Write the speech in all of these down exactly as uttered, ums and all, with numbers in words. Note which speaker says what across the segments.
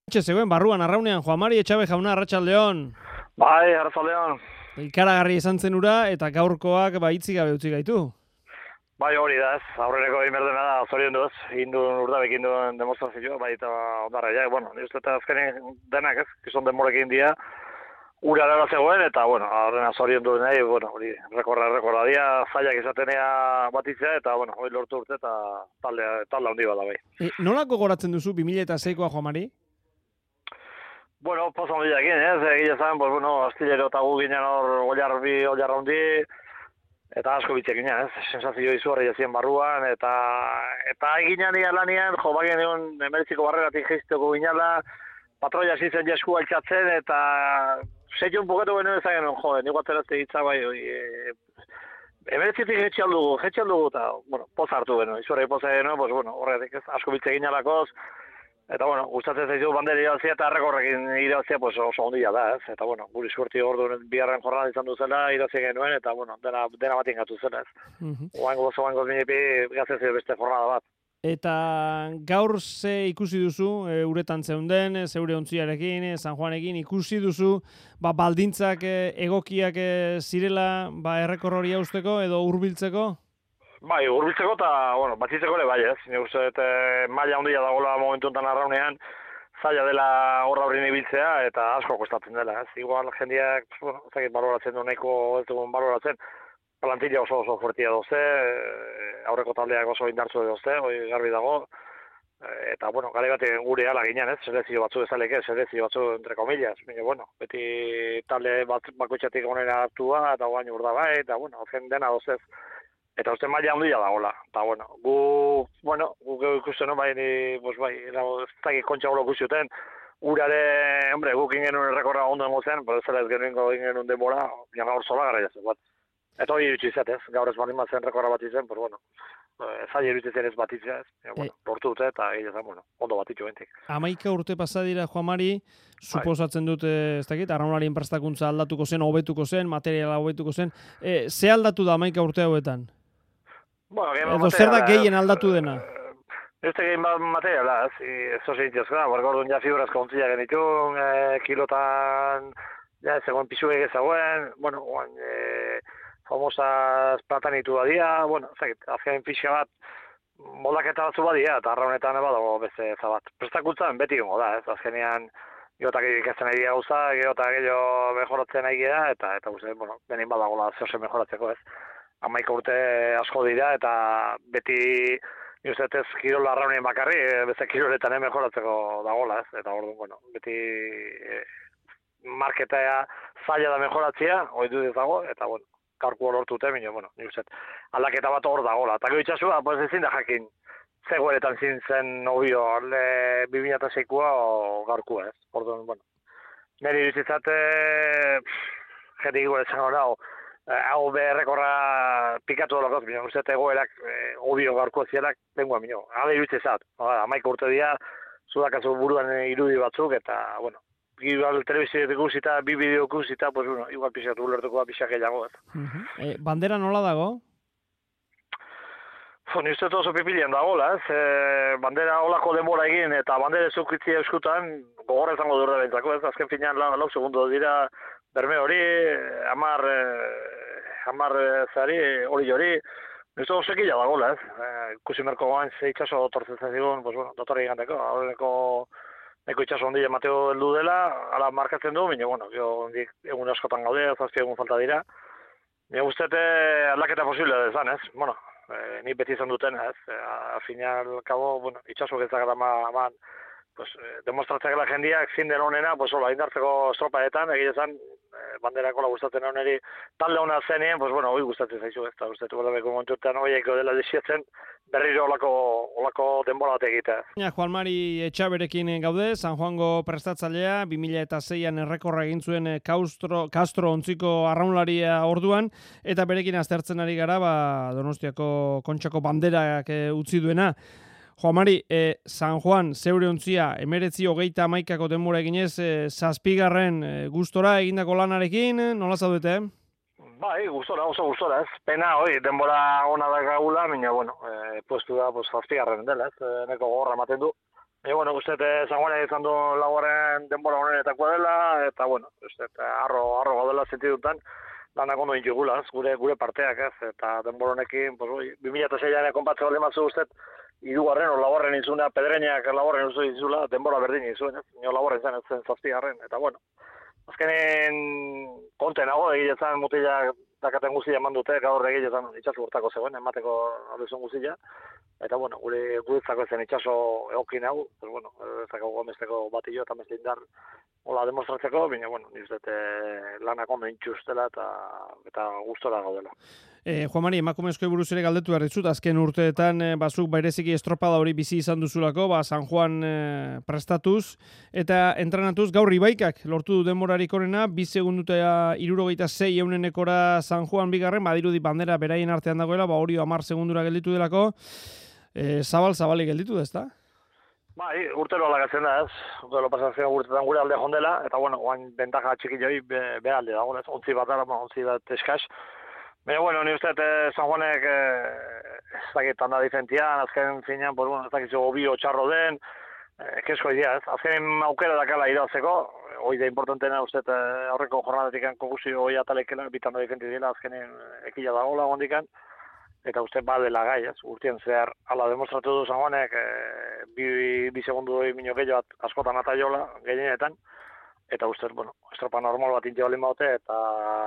Speaker 1: Etxe zegoen barruan arraunean Juan Mari Etxabe jauna, arratsaldeon.
Speaker 2: Bai, arratsaldeon.
Speaker 1: Ikaragarri izan zen ura eta gaurkoak ba hitzik gabe utzi gaitu.
Speaker 2: Bai, hori da, ez. Aurreneko egin berdena da, zorion duz, induen urdabekin duen demonstrazioa, bai, eta ondarra, ja, bueno, ni uste eta azkenin denak, ez, gizon denborekin dia, ura dara zegoen, eta, bueno, horrena zorion duen nahi, bueno, hori, rekorra, rekorra dia, zailak izatenea batitzea, eta, bueno, hori lortu urte, eta talde, talde handi bada, bai.
Speaker 1: E, nolako goratzen duzu bi mila seikoa Juan Mari?
Speaker 2: Bueno, posa hondiakin, ez, egile zen, pues, bueno, astillero eta gu ginen hor, oliar bi, oliar hondi, eta asko bitzek ginen, ez, sensazio izugarri jazien barruan, eta eta eginan ia lanian, jo, bagien egon emeriziko barreratik geizteko ginala, patroia zitzen jesku altxatzen, eta zeion poketu genen ezagen, jo, nik aterazte hitza bai, e, emerizitik jetxe aldugu, jetxe aldugu, eta, bueno, poz hartu geno, izugarri poza geno, pues, bueno, horretik ez, asko bitzek ginalakoz, eta, bueno, gustatzen zaizu bandera irabazia eta errekorrekin irabazia pues, oso ondia da, ez? Eta, bueno, guri suerti ordu biharren jornada izan duzela, irabazia genuen, eta, bueno, dena, dena bat ingatu zela, ez?
Speaker 1: Uh-huh.
Speaker 2: Oango, oango minepi, gazetzen beste jornada bat.
Speaker 1: Eta gaur ze ikusi duzu, e, uretan zeunden, zeure ontziarekin, e, San Juanekin, ikusi duzu, ba, baldintzak e, egokiak e, zirela, ba, errekor hori hausteko edo hurbiltzeko?
Speaker 2: Bai, hurbiltzeko eta, bueno, batzitzeko ere bai, ez? Ni uste, e, maila handia dagoela momentu enten arraunean, zaila dela horra horrin ibiltzea, eta asko kostatzen dela, ez? Igual jendeak, bueno, ez dakit baloratzen du nahiko ez dugun baloratzen, plantilla oso oso fuertia doze, aurreko taldeak oso indartzu doze, hori garbi dago, eta, bueno, gare batean gure ala ginen, ez? Selezio batzu ezaleke, selezio batzu entre comillas, baina, bueno, beti talde bat bakoitzatik onera hartua, eta guain urda bai, eta, bueno, zen dena dozez, eta uste maila handia dagoela, eta, bueno, gu, bueno, gu ikusten, no, bai, ni, pues, bai, ez dakit kontxa golo ikusten, urare, hombre, guk ingenuen errekorra ondo emozen, pero ez zela ez genuen ingenuen denbora, jana hor zola gara jazen, bat. Eta hori irutsi zatez, gaur ez bani mazen rekorra bat izen, pero, bueno, zai irutsi zen ez bat izen, ez, bueno, lortu dute, eta egin zen, bueno, ondo bat itxu bentik.
Speaker 1: Amaika urte pasadira, Juan Mari, suposatzen dut, ez dakit, arraunlarien prestakuntza aldatuko zen, hobetuko zen, materiala hobetuko zen, e, ze aldatu da amaika urte hauetan?
Speaker 2: Bueno,
Speaker 1: edo zer da gehien aldatu dena?
Speaker 2: Ez da gehien materiala, ez, ez oso intziozko da, barko orduan ja fibrazko ontzia genitun, e, kilotan, ja, zegoen pixuek ezagoen, bueno, oan, e, famosas platanitu badia, bueno, ezakit, azken pixa bat, moldaketa batzu badia, eta arraunetan badago beste zabat. Prestakuntzan beti gongo da, ez, azkenean, geotak ikasten nahi gauza, geotak gehiago mejoratzen nahi da, eta, eta uste, bueno, benin badagola zehose mejoratzeko, ez. Amaika urte asko dira, eta beti, ni uste ez kirola arraunien bakarri, beste kiroletan mejoratzeko dagola, ez, eta orduan, bueno, beti e, marketea zaila da mejoratzea, hori dut ez dago, eta, bueno, gaurko lortute, minio, bueno, ni uste, aldaketa bat hor dagola. Eta gero itxasua, pues ezin da jakin, zegoeretan zin zen nobio, alde bi mila seikoa o gaurkoa, ez. Orduan, bueno, niri bizitzate, jeti gure zango nago, hau beherrekorra pikatu dolakoz, minio, uste, egoerak, obio gaurko zielak, dengoa, minio, ale iruditezat, amaika urte dira, zudakazu buruan irudi batzuk, eta, bueno, igual telebizioetik ikusita, bi bideo ikusita, pues, bueno, igual pixatu ulertuko pixak gehiago, ez.
Speaker 1: Uh-huh. E, bandera nola dago?
Speaker 2: Fo, ni uste oso pipilian dagoela, ez. E, bandera olako denbora egin, eta bandera zukritzi euskutan, gogorra izango durra bentzako, ez. Azken finean, lau, lau segundo dira, berme hori, amar, amar zari, hori hori, ni uste oso ekila dagoela, ez. E, ikusi merko goain, ze itxaso tortzen zigun, pues, bueno, dotorri giganteko, horreko, neko itxaso hondi Mateo heldu dela, ala markatzen du, baina, bueno, egun askotan gaude, zazpi egun falta dira. Ni guztete aldaketa posible dezan, ez? Bueno, e, ni beti izan duten, ez? E, a final, kabo, bueno, itxaso getzak ama, pues, e, demostratzak jendiak zin den honena, pues, hola, indartzeko estropaetan, egia esan, e, banderako la gustatzen honeri, talde hona zenien, pues, bueno, hoi gustatzen zaizu, ez? Eta guztetu berdeko momentuetan hoieko dela desiatzen, berriro olako, olako denbora bat egitea.
Speaker 1: Ja, Juan Mari Etxaberekin gaude, San Juango prestatzailea, bi mila seian errekorra egin zuen Castro, Castro ontziko arraunlaria orduan, eta berekin aztertzen ari gara, ba, Donostiako Kontxako banderak e, utzi duena. Juan Mari, e, San Juan, zeure ontzia, emeretzi hogeita amaikako denbora eginez, e, zazpigarren e, gustora egindako lanarekin, nola zaudete?
Speaker 2: Bai, gustora, oso gustora, ez. Pena, hoi, denbora ona da gagula, baina, bueno, e, puestu da, pues, zazpigarren dela, ez. E, neko gorra ematen du. E, bueno, uste, San Juanek izan du laugarren denbora honenetakoa dela, eta, bueno, uste, arro, arro gaudela sentidutan, lanak ondo intugula, gure gure parteak, ez, eta denbora honekin, pues, oi, bi mila seian konpatzea bale matzu uste, hirugarren o laugarren izuna, pedreinak laugarren uste izula, denbora berdin izuen, ez, nio laugarren zen, ez zen zazpigarren, eta, bueno, azkenen konten nago, egiletan mutilak dakaten guztia eman dute, gaur egiletan itxasu urtako zegoen, emateko abezun guztia, eta, bueno, gure guretzako zen itxaso egokin hau, pues, bueno, ezako gomesteko batillo eta mezte indar hola demostratzeko, baina, bueno, nizete lanak ondo intxustela eta, eta gustora gaudela.
Speaker 1: E, Juan Mari, emakumezkoei buruz ere galdetu behar dizut, azken urteetan e, bazuk baireziki estropada hori bizi izan duzulako, ba, San Juan e, prestatuz, eta entrenatuz gaur Ibaikak lortu du denborarik onena, bi segundutea irurogeita sei eunenekora San Juan bigarren, badirudi bandera beraien artean dagoela, ba hori hamar segundura gelditu delako, e, zabal zabalik gelditu da, ezta?
Speaker 2: Bai, urtero alagatzen da, ez. Urtero pasatzen urtetan gure alde jondela, eta, bueno, guain bentaja txiki joi be, be alde dago, ez. Ontzi bat dara, ontzi bat eskaz. Baina, bueno, ni uste, eh, San Juanek eh, ez dakit handa difentian, azken finean, pues, bueno, ez dakit zo bio txarro den, eh, kesko idea, ez. Azken aukera dakala irazeko, hoi da importantena uste, eh, aurreko jornadatik kokusio hoi atalekela, bitan da difenti dela, azkenen ekila dagoela gondikan, eta uste badela gai, ez, urtien zehar ala demostratu du San Juanek, e, bi, bi segundu doi minio gehiago bat askotan ataiola, gehienetan, eta uste, bueno, estropa normal bat intio balin baute, eta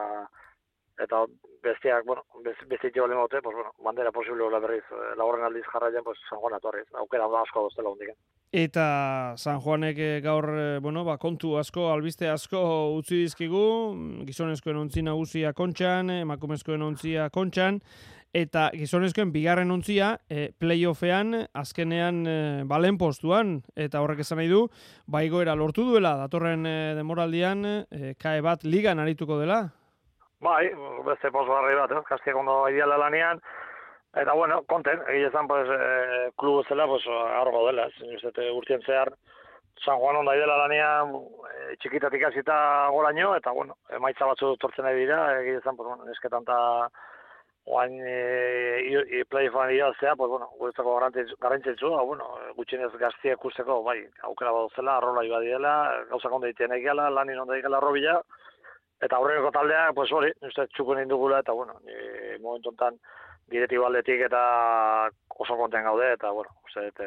Speaker 2: eta besteak, bueno, beste intio balin baute, pues, bueno, bandera posible hola berriz, laurren aldiz jarraian, pues, San Juan atorriz, aukera da asko doztela hondiken.
Speaker 1: Eta San Juanek gaur, bueno, ba, kontu asko, albiste asko utzi dizkigu, gizonezkoen ontzi nagusia kontxan, emakumezkoen ontzia kontxan, eta gizonezkoen bigarren ontzia e, playoffean azkenean e, balen postuan, eta horrek esan nahi du, baigoera lortu duela, datorren e, demoraldian e, kae bat ligan arituko dela.
Speaker 2: Bai, beste posgarri bat, eh? Kastiak ondo ideala lanean, eta bueno, konten, egia ezan, pues, e, klubu zela, pues, argo dela, ez, urtien zehar, San Juan onda idela lanean, e, txikitatik hasita goraino, eta bueno, emaitza batzu tortzen nahi dira, egia ezan, pues, bueno, esketan eta oain e, playoffan iraztea, pues, bueno, guretzako garrantzitsu, bueno, gutxienez gaztiek ikusteko, bai, aukera bat zela, arrola iba diela, gauzak ondo egiten egala, lanin ondo egala robila, eta aurreko taldeak, pues, hori, uste txuko nien dugula, eta, bueno, e, momentu enten direti baldetik eta oso konten gaude, eta, bueno, uste, eta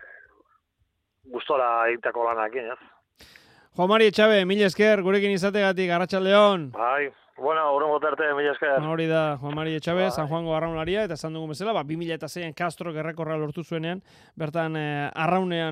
Speaker 2: gustora egiteko lanakin, ez?
Speaker 1: Juan Mari Etxabe, mil esker, gurekin izategatik, Arratsaldeon.
Speaker 2: Bai, bueno, urrengo tarte, mil esker.
Speaker 1: Hori da, Juan Mari Etxabe,
Speaker 2: Bai.
Speaker 1: San Juango arraunlaria, eta esan dugun bezala, ba, bi mila seian Castro errekorra lortu zuenean, bertan eh, arraunean